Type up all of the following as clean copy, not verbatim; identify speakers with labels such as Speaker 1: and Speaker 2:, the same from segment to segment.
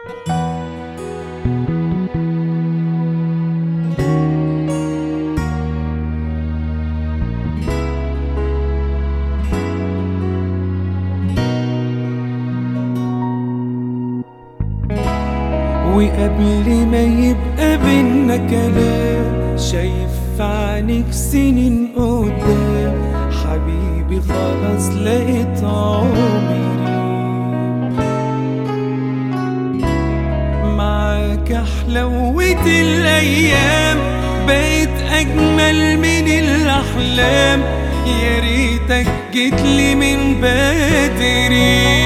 Speaker 1: وقبل ما يبقى بينا كلام، شايف في عينيك سنين قدام. حبيبي خلاص لقيت عمري معاك، حلوت الأيام بقيت أجمل من الأحلام. يا ريتك جيتلي من بدري،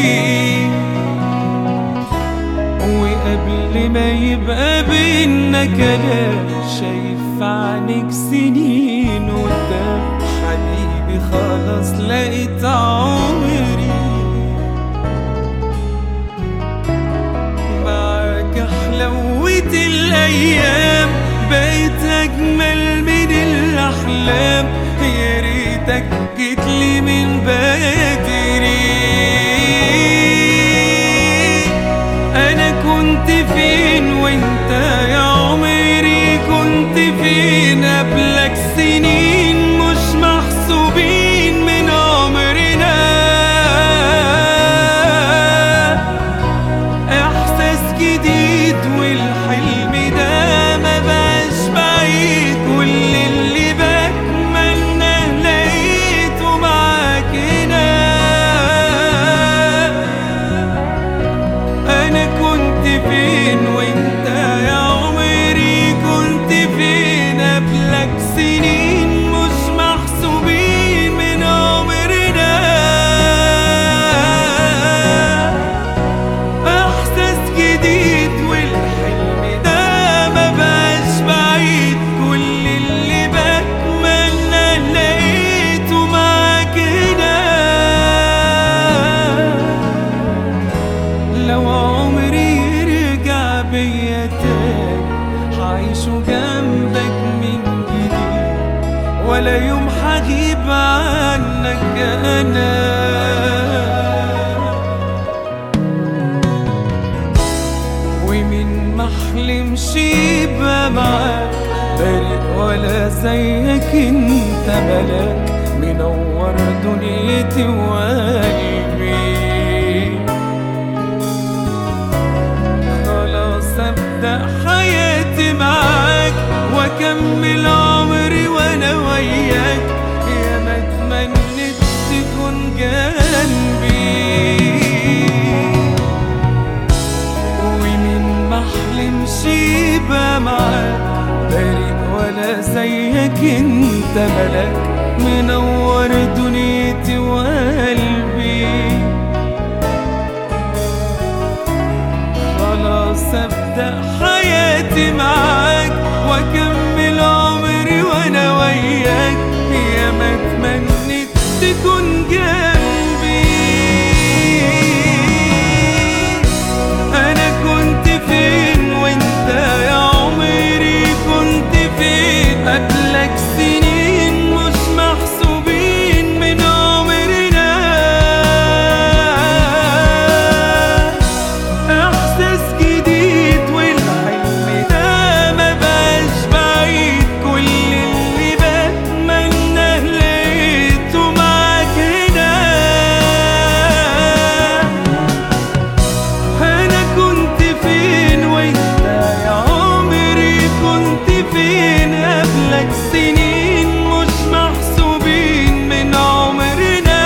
Speaker 1: وقبل ما يبقى بينا كلام، شايف في عينيك سنين قدام. حبيبي خلاص لقيت عمري معاك، حلوت الأيام بقيت أجمل من الأحلام. يا ريتك جيتلي من بدري. أنا كنت فين وانت يا عمري؟ كنت فين قبلك؟ سنين مش محسوبين من عمرنا. إحساس جديد والحلم ده ما بقاش بعيد، كل اللي بتمناه لقيته معاك هنا. أنا كنت فين وانت يا عمري؟ كنت فين قبلك؟ سنين مش محسوبين من عمرنا. إحساس جديد والحلم ده ما بقاش بعيد، كل اللي بتمنى لقيته معاك هنا. لو عمري يرجع بيا تاني، هعيشه جنبك من جديد، ولا يوم هغيب عنك أنا. ومن محلمش يبقى معاك بارق ولا زيك، انت ملاك منور دنيتي وقلبي. أبدأ حياتي معاك وأكمل عمري وأنا وياك. يا ما تمنيت تكون جنبي، ومن محلمش يبقى معاك بارق ولا زيك، انت ملاك منور دنيتي وقلبي. خلاص أبدأ حياتي معاك وأكمل عمري وأنا وياك. يا ما تمنيت تكون جنبي. أنا كنت فين وأنت يا عمري؟ كنت فين قبلك؟ سنين مش محسوبين من عمرنا. إحساس جديد والحلم ده ما بقاش بعيد، كل اللي بتمناه لقيته معاك هنا. أنا كنت فين وانت يا عمري؟ كنت فين قبلك؟ سنين مش محسوبين من عمرنا.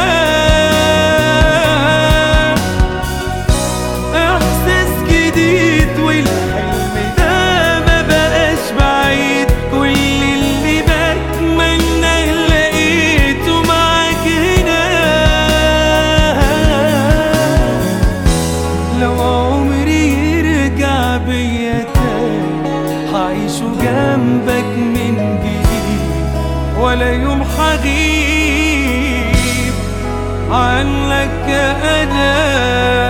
Speaker 1: إحساس جديد والحلم ده ما بقاش بعيد، كل اللي بتمناه لقيته معاك هنا. لو عمري يرجع بيا تاني، هعيشه جنبك من جديد، ولا يوم هغيب عنك أنا.